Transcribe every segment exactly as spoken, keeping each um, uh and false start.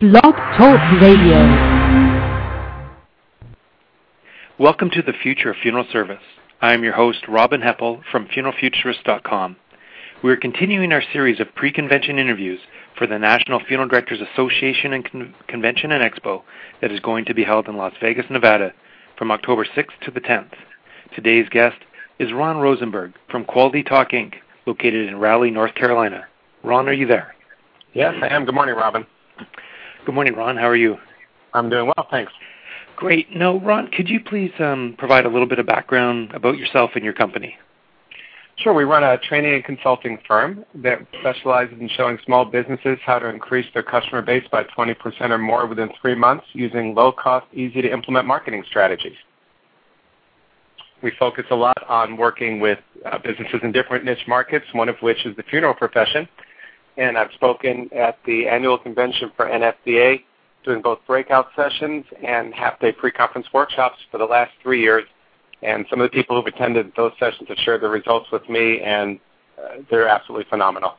Blog Talk Radio. Welcome to the Future of Funeral Service. I am your host, Robin Heppel from funeral futurist dot com. We are continuing our series of pre-convention interviews for the National Funeral Directors Association and Con- Convention and Expo that is going to be held in Las Vegas, Nevada from October sixth to the tenth. Today's guest is Ron Rosenberg from Quality Talk Incorporated, located in Raleigh, North Carolina. Ron, are you there? Yes, I am. Good morning, Robin. Good morning, Ron. How are you? I'm doing well, thanks. Great. Now, Ron, could you please um, provide a little bit of background about yourself and your company? Sure. We run a training and consulting firm that specializes in showing small businesses how to increase their customer base by twenty percent or more within three months using low-cost, easy-to-implement marketing strategies. We focus a lot on working with uh, businesses in different niche markets, one of which is the funeral profession. And I've spoken at the annual convention for N F D A, doing both breakout sessions and half-day pre-conference workshops for the last three years. And some of the people who've attended those sessions have shared their results with me, and uh, they're absolutely phenomenal.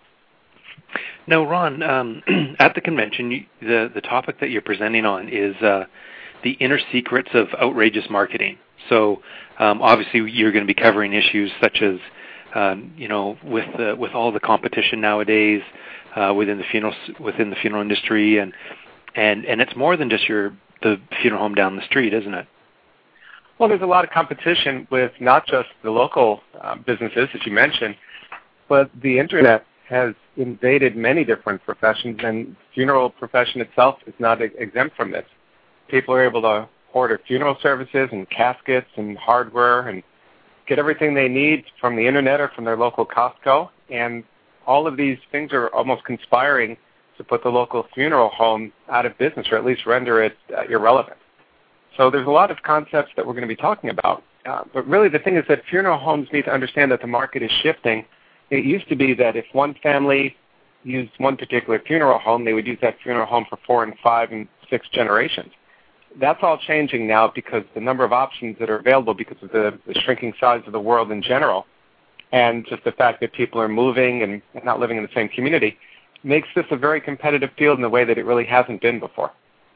Now, Ron, um, at the convention, you, the, the topic that you're presenting on is uh, the inner secrets of outrageous marketing. So um, obviously you're going to be covering issues such as Um, you know, with uh, with all the competition nowadays uh, within the funeral within the funeral industry, and and and it's more than just your the funeral home down the street, isn't it? Well, there's a lot of competition with not just the local uh, businesses, as you mentioned, but the internet has invaded many different professions, and the funeral profession itself is not exempt from this. People are able to order funeral services and caskets and hardware and get everything they need from the internet or from their local Costco, and all of these things are almost conspiring to put the local funeral home out of business, or at least render it uh, irrelevant. So there's a lot of concepts that we're going to be talking about, uh, but really the thing is that funeral homes need to understand that the market is shifting. It used to be that if one family used one particular funeral home, they would use that funeral home for four and five and six generations. That's all changing now because the number of options that are available because of the, the shrinking size of the world in general, and just the fact that people are moving and not living in the same community, makes this a very competitive field in a way that it really hasn't been before.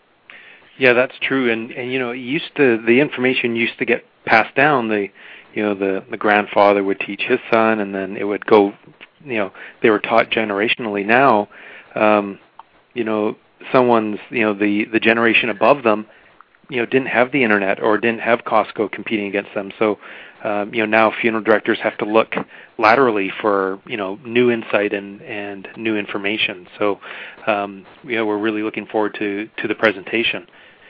Yeah, that's true. And, and you know, it used to the information used to get passed down. The you know the, the grandfather would teach his son, and then it would go. You know, they were taught generationally. Now, um, you know, someone's you know the the generation above them, you know, didn't have the internet or didn't have Costco competing against them. So, um, you know, now funeral directors have to look laterally for, you know, new insight and, and new information. So, um, you know, we're really looking forward to, to the presentation.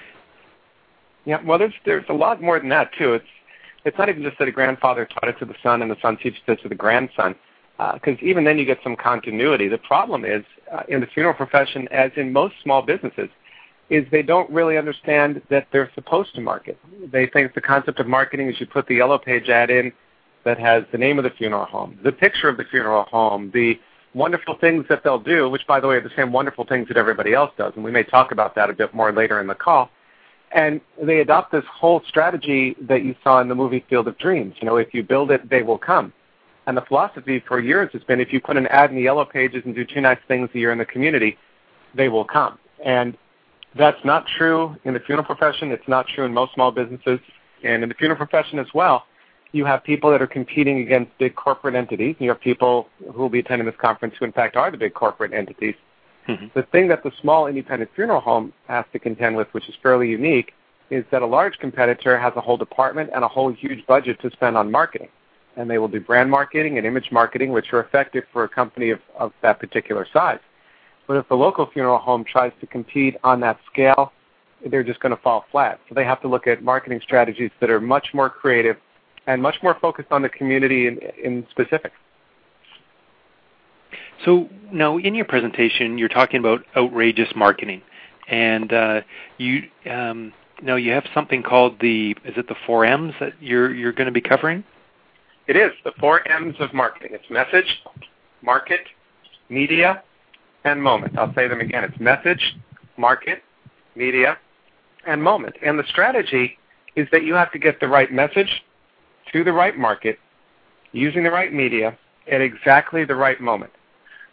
Yeah, well, there's there's a lot more than that, too. It's it's not even just that a grandfather taught it to the son and the son teaches it to the grandson, because uh, even then you get some continuity. The problem is, uh, in the funeral profession, as in most small businesses, is they don't really understand that they're supposed to market. They think the concept of marketing is you put the yellow page ad in that has the name of the funeral home, the picture of the funeral home, the wonderful things that they'll do, which, by the way, are the same wonderful things that everybody else does, and we may talk about that a bit more later in the call. And they adopt this whole strategy that you saw in the movie Field of Dreams. You know, if you build it, they will come. And the philosophy for years has been if you put an ad in the yellow pages and do two nice things a year in the community, they will come. And that's not true in the funeral profession. It's not true in most small businesses. And in the funeral profession as well, you have people that are competing against big corporate entities. You have people who will be attending this conference who, in fact, are the big corporate entities. Mm-hmm. The thing that the small independent funeral home has to contend with, which is fairly unique, is that a large competitor has a whole department and a whole huge budget to spend on marketing. And they will do brand marketing and image marketing, which are effective for a company of, of that particular size. But if the local funeral home tries to compete on that scale, they're just going to fall flat. So they have to look at marketing strategies that are much more creative and much more focused on the community in, in specific. So now in your presentation, you're talking about outrageous marketing. And uh, you um, now you have something called the, is it the four M's that you're, you're going to be covering? It is, the four M's of marketing. It's message, market, media, and moment. I'll say them again. It's message, market, media, and moment. And the strategy is that you have to get the right message to the right market, using the right media, at exactly the right moment.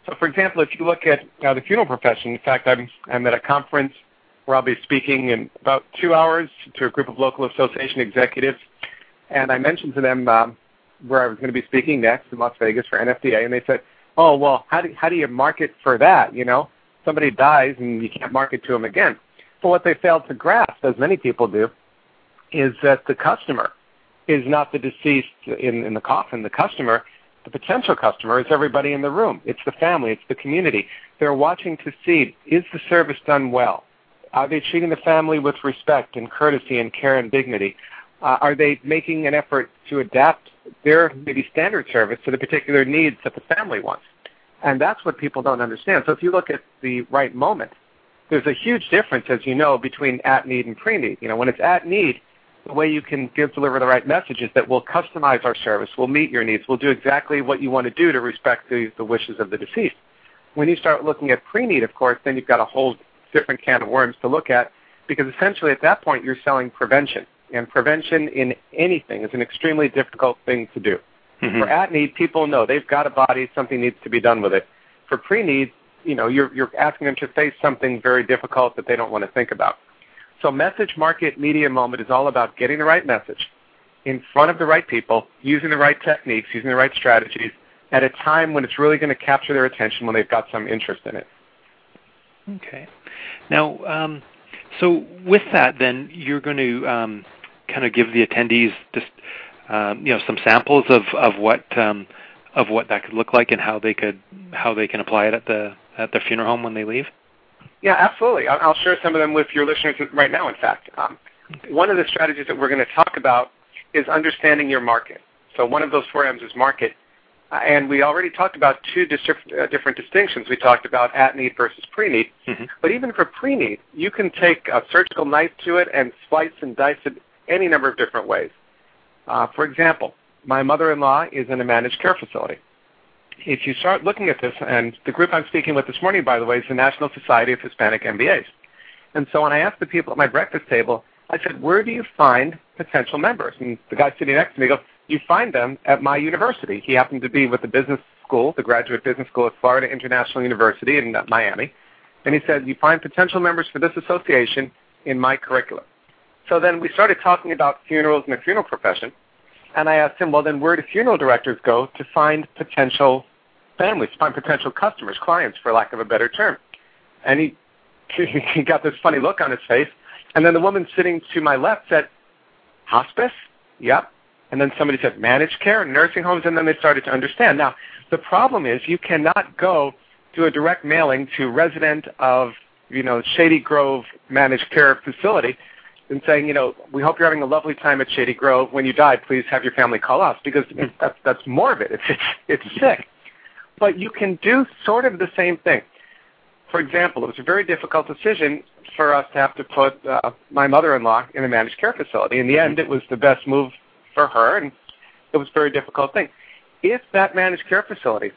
So, for example, if you look at uh, the funeral profession, in fact, I'm, I'm at a conference where I'll be speaking in about two hours to a group of local association executives, and I mentioned to them um, where I was going to be speaking next in Las Vegas for N F D A, and they said, oh, well, how do, how do you market for that, you know? Somebody dies and you can't market to them again. But what they failed to grasp, as many people do, is that the customer is not the deceased in, in the coffin. The customer, the potential customer, is everybody in the room. It's the family. It's the community. They're watching to see, is the service done well? Are they treating the family with respect and courtesy and care and dignity? Uh, are they making an effort to adapt their maybe standard service to the particular needs that the family wants? And that's what people don't understand. So if you look at the right moment, there's a huge difference, as you know, between at need and pre-need. You know, when it's at need, the way you can give, deliver the right message is that we'll customize our service, we'll meet your needs, we'll do exactly what you want to do to respect the, the wishes of the deceased. When you start looking at pre-need, of course, then you've got a whole different can of worms to look at, because essentially at that point you're selling prevention. And prevention in anything is an extremely difficult thing to do. Mm-hmm. For at need, people know they've got a body, something needs to be done with it. For pre-need, you know, you're, you're asking them to face something very difficult that they don't want to think about. So message, market, media moment is all about getting the right message in front of the right people, using the right techniques, using the right strategies at a time when it's really going to capture their attention, when they've got some interest in it. Okay. Now, um, so with that, then you're going to um, kind of give the attendees just um, you know some samples of of what um, of what that could look like and how they could how they can apply it at the at their funeral home when they leave. Yeah, absolutely. I'll share some of them with your listeners right now, in fact. Um, one of the strategies that we're going to talk about is understanding your market. So one of those four M's is market. Uh, and we already talked about two dis- uh, different distinctions. We talked about at-need versus pre-need. Mm-hmm. But even for pre-need, you can take a surgical knife to it and slice and dice it any number of different ways. Uh, for example, my mother-in-law is in a managed care facility. If you start looking at this, and the group I'm speaking with this morning, by the way, is the National Society of Hispanic M B As. And so when I asked the people at my breakfast table, I said, where do you find potential members? And the guy sitting next to me goes, you find them at my university. He happened to be with the business school, the graduate business school at Florida International University in Miami. And he said, you find potential members for this association in my curriculum. So then we started talking about funerals and the funeral profession. And I asked him, well, then where do funeral directors go to find potential families, to find potential customers, clients, for lack of a better term? And he, he got this funny look on his face. And then the woman sitting to my left said, hospice? Yep. And then somebody said, managed care, nursing homes, and then they started to understand. Now, the problem is you cannot go to a direct mailing to resident of, you know, Shady Grove managed care facility and saying, you know, we hope you're having a lovely time at Shady Grove. When you die, please have your family call us, because that's, that's morbid. It's, it's, it's sick. But you can do sort of the same thing. For example, it was a very difficult decision for us to have to put uh, my mother-in-law in a managed care facility. In the end, it was the best move for her, and it was a very difficult thing. If that managed care facility,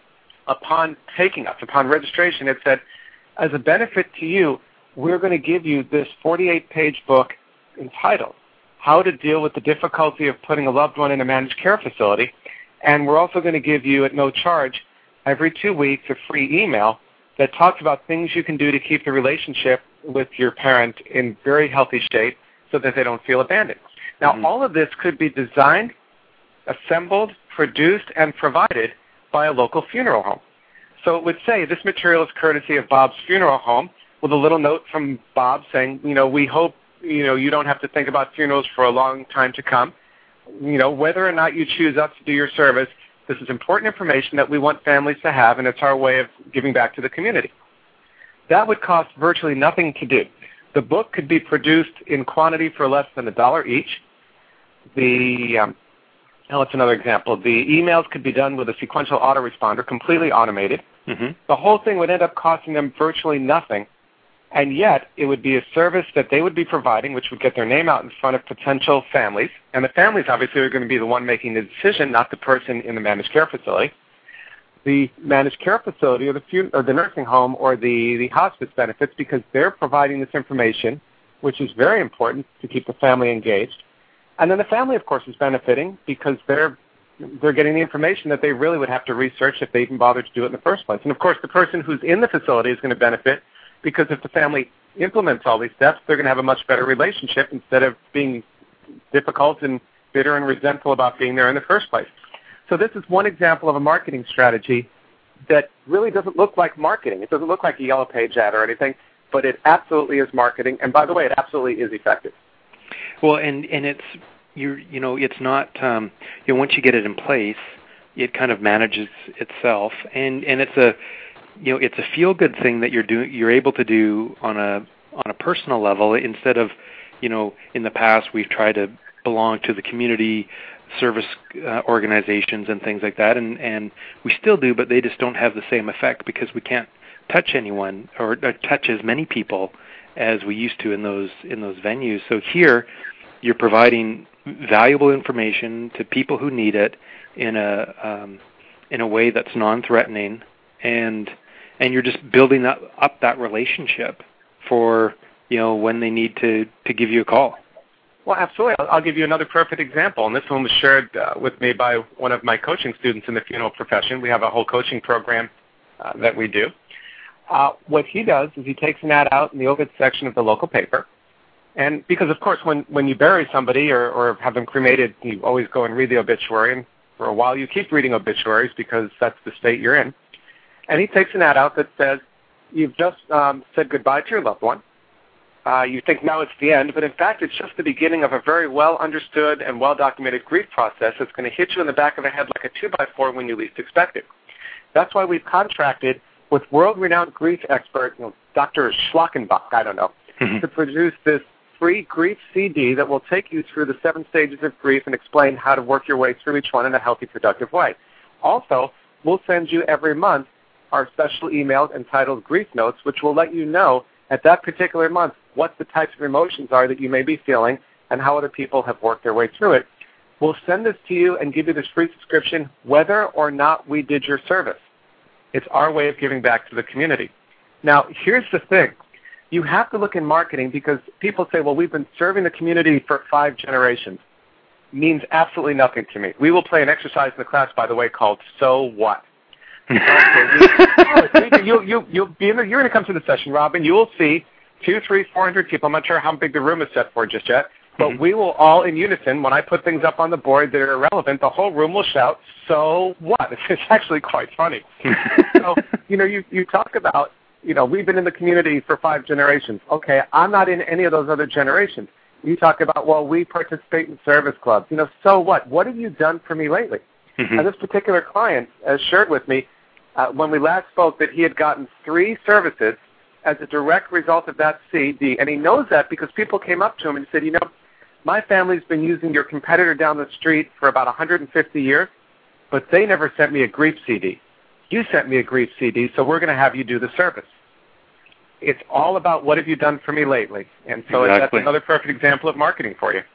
upon taking us, upon registration, had said, as a benefit to you, we're going to give you this forty-eight page book entitled How to Deal with the Difficulty of Putting a Loved One in a Managed Care Facility, and we're also going to give you, at no charge, every two weeks a free email that talks about things you can do to keep the relationship with your parent in very healthy shape so that they don't feel abandoned. Now, mm-hmm. all of this could be designed, assembled, produced, and provided by a local funeral home. So it would say, this material is courtesy of Bob's Funeral Home, with a little note from Bob saying, you know, we hope, you know, you don't have to think about funerals for a long time to come. You know, whether or not you choose us to do your service, this is important information that we want families to have, and it's our way of giving back to the community. That would cost virtually nothing to do. The book could be produced in quantity for less than a dollar each. The, um, now that's another example. The emails could be done with a sequential autoresponder, completely automated. Mm-hmm. The whole thing would end up costing them virtually nothing, and yet it would be a service that they would be providing, which would get their name out in front of potential families. And the families, obviously, are going to be the one making the decision, not the person in the managed care facility. The managed care facility or the, fun- or the nursing home or the, the hospice benefits because they're providing this information, which is very important to keep the family engaged. And then the family, of course, is benefiting because they're they're getting the information that they really would have to research if they even bothered to do it in the first place. And, of course, the person who's in the facility is going to benefit because if the family implements all these steps, they're going to have a much better relationship instead of being difficult and bitter and resentful about being there in the first place. So this is one example of a marketing strategy that really doesn't look like marketing. It doesn't look like a Yellow Page ad or anything, but it absolutely is marketing. And by the way, it absolutely is effective. Well, and, and it's, you you know, it's not, um, you know, once you get it in place, it kind of manages itself. And, and it's a, you know, it's a feel-good thing that you're doing, you're able to do on a, on a personal level instead of, you know, in the past we've tried to belong to the community service uh, organizations and things like that, and, and we still do, but they just don't have the same effect because we can't touch anyone or, or touch as many people as we used to in those in those venues. So here, you're providing valuable information to people who need it in a um, in a way that's non-threatening, and and you're just building up, up that relationship for, you know, when they need to, to give you a call. Well, absolutely. I'll, I'll give you another perfect example, and this one was shared uh, with me by one of my coaching students in the funeral profession. We have a whole coaching program uh, that we do. Uh, what he does is he takes an ad out in the obit section of the local paper, and because, of course, when, when you bury somebody or, or have them cremated, you always go and read the obituary, and for a while you keep reading obituaries because that's the state you're in. And he takes an ad out that says, you've just um, said goodbye to your loved one. Uh, you think now it's the end, but in fact it's just the beginning of a very well-understood and well-documented grief process that's going to hit you in the back of the head like a two by four when you least expect it. That's why we've contracted with world-renowned grief expert, you know, Doctor Schlackenbach, I don't know, mm-hmm. to produce this free grief C D that will take you through the seven stages of grief and explain how to work your way through each one in a healthy, productive way. Also, we'll send you every month our special emails entitled Grief Notes, which will let you know at that particular month what the types of emotions are that you may be feeling and how other people have worked their way through it. We'll send this to you and give you this free subscription whether or not we did your service. It's our way of giving back to the community. Now, here's the thing. You have to look in marketing because people say, well, we've been serving the community for five generations. Means absolutely nothing to me. We will play an exercise in the class, by the way, called So What? Okay, we, you, you, you'll be in the, you're going to come to the session, Robin. You will see two, three, four hundred people. I'm not sure how big the room is set for just yet, but mm-hmm. we will all in unison, when I put things up on the board that are irrelevant, the whole room will shout, so what? It's actually quite funny. So, you know, you, you talk about, you know, we've been in the community for five generations. Okay, I'm not in any of those other generations. You talk about, well, we participate in service clubs. You know, so what? What have you done for me lately? Mm-hmm. And this particular client has shared with me uh, when we last spoke that he had gotten three services as a direct result of that C D, and he knows that because people came up to him and said, you know, my family's been using your competitor down the street for about one hundred fifty years, but they never sent me a grief C D. You sent me a grief C D, so we're going to have you do the service. It's all about what have you done for me lately, and so exactly. That's another perfect example of marketing for you.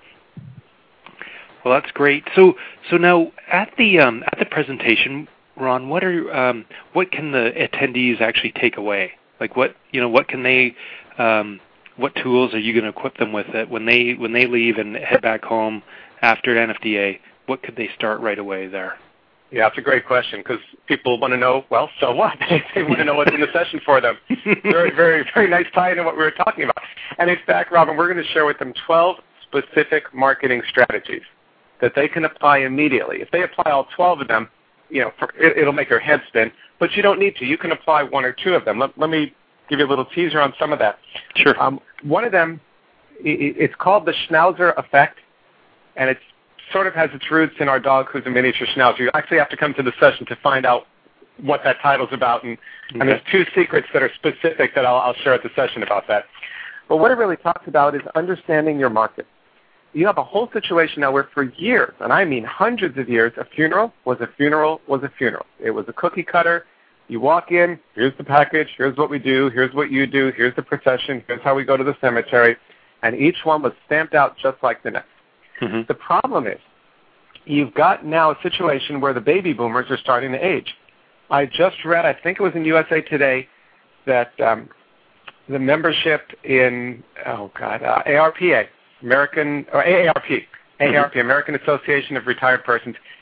Well, that's great. So, so now at the um, at the presentation, Ron, what are um, what can the attendees actually take away? Like, what you know, what can they, um, what tools are you going to equip them with it when they when they leave and head back home after N F D A? What could they start right away there? Yeah, that's a great question because people want to know, well, so what? They want to know what's in the session for them. Very, very, very nice tie into what we were talking about. And in fact, Robin, we're going to share with them twelve specific marketing strategies that they can apply immediately. If they apply all twelve of them, you know, for, it, it'll make your head spin. But you don't need to. You can apply one or two of them. Let, let me give you a little teaser on some of that. Sure. Um, one of them, it, it's called the Schnauzer effect, and it sort of has its roots in our dog who's a miniature Schnauzer. You actually have to come to the session to find out what that title's about, and, okay. and there's two secrets that are specific that I'll, I'll share at the session about that. But what it really talks about is understanding your market. You have a whole situation now where for years, and I mean hundreds of years, a funeral was a funeral was a funeral. It was a cookie cutter. You walk in, here's the package, here's what we do, here's what you do, here's the procession, here's how we go to the cemetery, and each one was stamped out just like the next. Mm-hmm. The problem is you've got now a situation where the baby boomers are starting to age. I just read, I think it was in U S A Today, that um, the membership in, oh God, uh, A R P A, American, or A A R P, A A R P, mm-hmm. American Association of Retired Persons,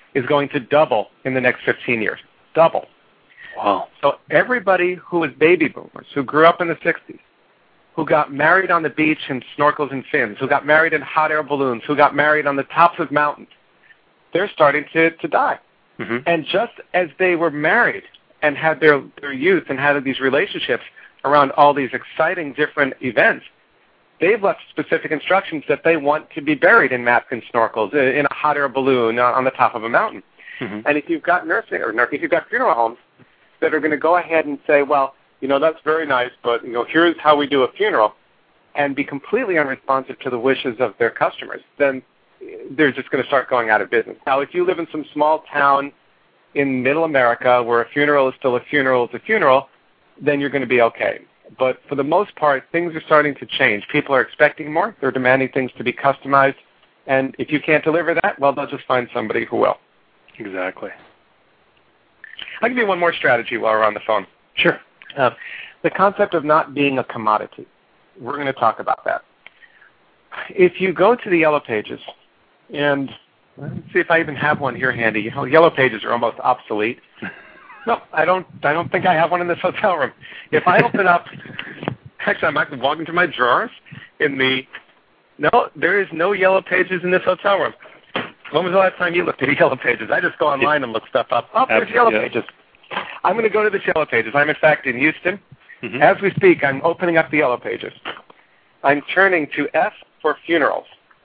is going to double in the next fifteen years. Double. Wow. So everybody who was baby boomers, who grew up in the sixties, who got married on the beach in snorkels and fins, who got married in hot air balloons, who got married on the tops of mountains, they're starting to, to die. Mm-hmm. And just as they were married and had their, their youth and had these relationships around all these exciting different events, they've left specific instructions that they want to be buried in mats and snorkels, in a hot air balloon on the top of a mountain. Mm-hmm. And if you've got nursing or if you've got funeral homes that are going to go ahead and say, well, you know, that's very nice, but, you know, here's how we do a funeral, and be completely unresponsive to the wishes of their customers, then they're just going to start going out of business. Now, if you live in some small town in middle America where a funeral is still a funeral is a funeral, then you're going to be okay. But for the most part, things are starting to change. People are expecting more. They're demanding things to be customized. And if you can't deliver that, well, they'll just find somebody who will. Exactly. I'll give you one more strategy while we're on the phone. Sure. Uh, the concept of not being a commodity. We're going to talk about that. If you go to the Yellow Pages, and let's see if I even have one here handy. You know, Yellow Pages are almost obsolete. No, I don't. I don't think I have one in this hotel room. If I open up, actually, I might walk into my drawers. In the no, there is no Yellow Pages in this hotel room. When was the last time you looked at the Yellow Pages? I just go online and look stuff up. Oh, there's Yellow yeah. Pages. I'm going to go to the Yellow Pages. I'm, in fact, in Houston. Mm-hmm. As we speak, I'm opening up the Yellow Pages. I'm turning to F for funerals.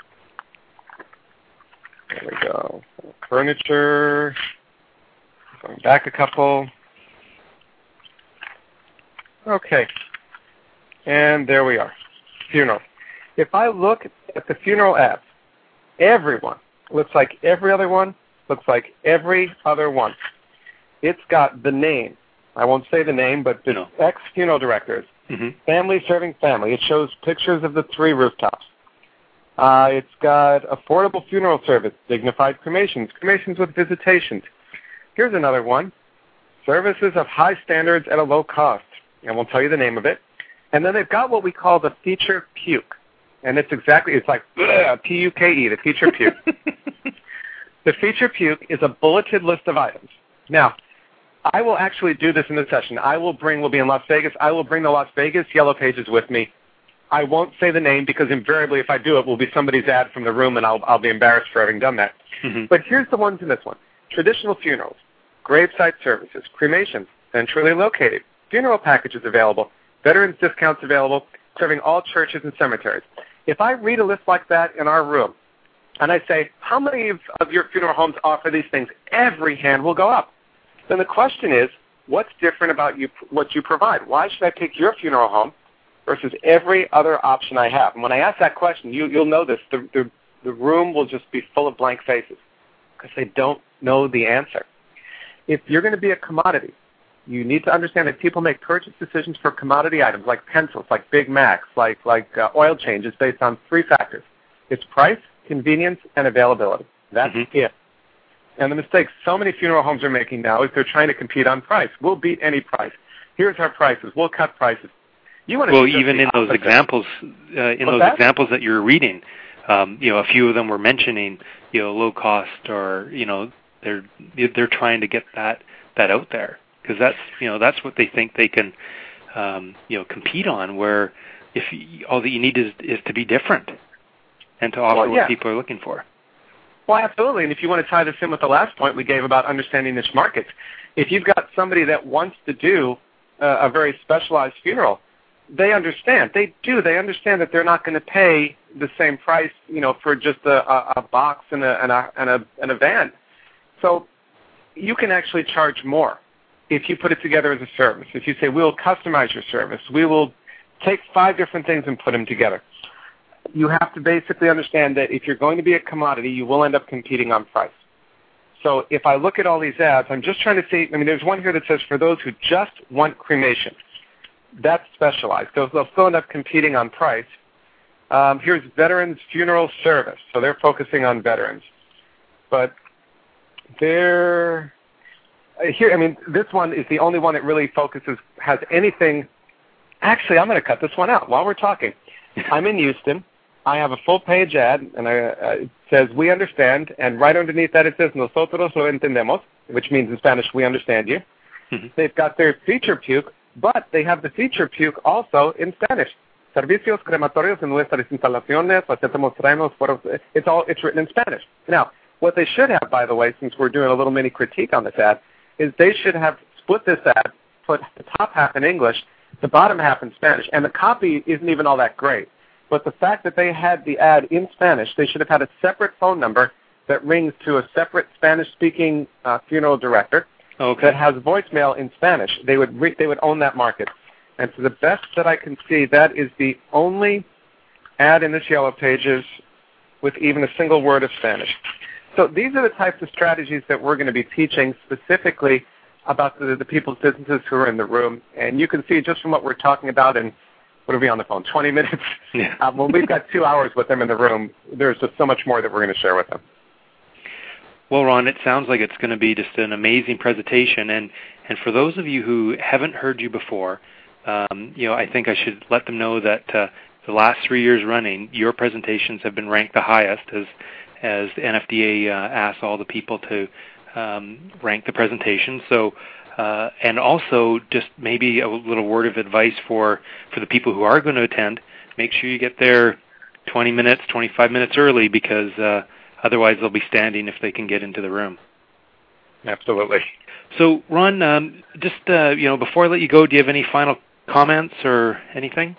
There we go. Furniture. Going back a couple. Okay. And there we are. Funeral. If I look at the funeral ads, everyone looks like every other one, looks like every other one. It's got the name. I won't say the name, but the no. ex-funeral directors. Mm-hmm. Family serving family. It shows pictures of the three rooftops. Uh, it's got affordable funeral service, dignified cremations, cremations with visitations. Here's another one. Services of high standards at a low cost. And we'll tell you the name of it. And then they've got what we call the feature puke. And it's exactly, it's like P U K E, the feature puke. The feature puke is a bulleted list of items. Now, I will actually do this in the session. I will bring, we'll be in Las Vegas, I will bring the Las Vegas Yellow Pages with me. I won't say the name because invariably if I do it will be somebody's ad from the room and I'll, I'll be embarrassed for having done that. Mm-hmm. But here's the ones in this one. Traditional funerals, gravesite services, cremations, centrally located, funeral packages available, veterans discounts available, serving all churches and cemeteries. If I read a list like that in our room and I say, how many of, of your funeral homes offer these things, every hand will go up. Then the question is, what's different about you, what you provide? Why should I pick your funeral home versus every other option I have? And when I ask that question, you, you'll know this. The, the, the room will just be full of blank faces because they don't know the answer. If you're going to be a commodity, you need to understand that people make purchase decisions for commodity items like pencils, like Big Macs, like, like uh, oil changes based on three factors. It's price, convenience, and availability. That's mm-hmm. it. And the mistake so many funeral homes are making now is they're trying to compete on price. We'll beat any price. Here's our prices. We'll cut prices. You want to well, even in those examples, uh, in What's those that? examples that you're reading, um, you know, a few of them were mentioning, you know, low cost, or you know, they're they're trying to get that that out there because that's you know that's what they think they can, um, you know, compete on. Where if you, all that you need is is to be different and to offer well, yeah. what people are looking for. Well, absolutely. And if you want to tie this in with the last point we gave about understanding niche markets, if you've got somebody that wants to do uh, a very specialized funeral, they understand. They do. They understand that they're not going to pay the same price, you know, for just a, a, a box and a, and, a, and, a, and a van. So you can actually charge more if you put it together as a service. If you say, we'll customize your service, we will take five different things and put them together. You have to basically understand that if you're going to be a commodity, you will end up competing on price. So if I look at all these ads, I'm just trying to see, I mean, there's one here that says for those who just want cremation. That's specialized. They'll, they'll still end up competing on price. Um, here's Veterans Funeral Service. So they're focusing on veterans. But they're, here, I mean, this one is the only one that really focuses, has anything. Actually, I'm going to cut this one out while we're talking. I'm in Houston. I have a full-page ad, and I, uh, it says, "We understand," and right underneath that it says, "Nosotros lo entendemos," which means in Spanish, "We understand you." Mm-hmm. They've got their feature puke, but they have the feature puke also in Spanish. Servicios crematorios en nuestras instalaciones, it's all, it's written in Spanish. Now, what they should have, by the way, since we're doing a little mini critique on this ad, is they should have split this ad, put the top half in English, the bottom half in Spanish, and the copy isn't even all that great. But the fact that they had the ad in Spanish, they should have had a separate phone number that rings to a separate Spanish-speaking uh, funeral director okay. that has voicemail in Spanish. They would re- they would own that market. And to the best that I can see, that is the only ad in this Yellow Pages with even a single word of Spanish. So these are the types of strategies that we're going to be teaching specifically about the, the people's businesses who are in the room. And you can see just from what we're talking about in, what are we on the phone, twenty minutes? Yeah. Um, when we've got two hours with them in the room, there's just so much more that we're going to share with them. Well, Ron, it sounds like it's going to be just an amazing presentation. And, and for those of you who haven't heard you before, um, you know, I think I should let them know that uh, the last three years running, your presentations have been ranked the highest as as the N F D A uh, asks all the people to um, rank the presentation. So, uh, and also just maybe a little word of advice for, for the people who are going to attend. Make sure you get there twenty minutes, twenty-five minutes early, because uh, otherwise they'll be standing if they can get into the room. Absolutely. So, Ron, um, just uh, you know, before I let you go, do you have any final comments or anything?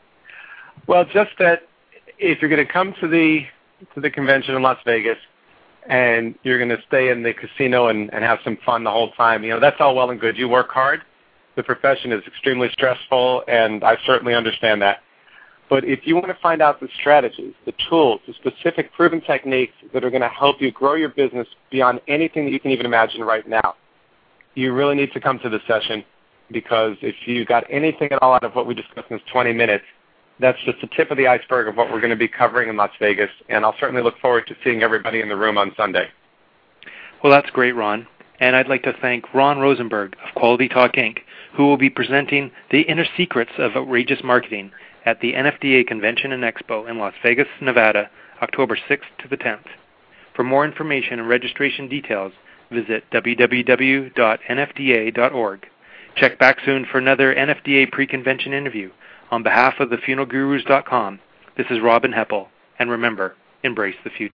Well, just that if you're going to come to the to the convention in Las Vegas and you're going to stay in the casino and, and have some fun the whole time, you know, that's all well and good. You work hard. The profession is extremely stressful, and I certainly understand that. But if you want to find out the strategies, the tools, the specific proven techniques that are going to help you grow your business beyond anything that you can even imagine right now, you really need to come to the session, because if you got anything at all out of what we discussed in this twenty minutes, that's just the tip of the iceberg of what we're going to be covering in Las Vegas, and I'll certainly look forward to seeing everybody in the room on Sunday. Well, that's great, Ron. And I'd like to thank Ron Rosenberg of Quality Talk Incorporated, who will be presenting the inner secrets of outrageous marketing at the N F D A Convention and Expo in Las Vegas, Nevada, October sixth to the tenth. For more information and registration details, visit w w w dot n f d a dot org. Check back soon for another N F D A pre-convention interview. On behalf of the funeral gurus dot com, this is Robin Heppel, and remember, embrace the future.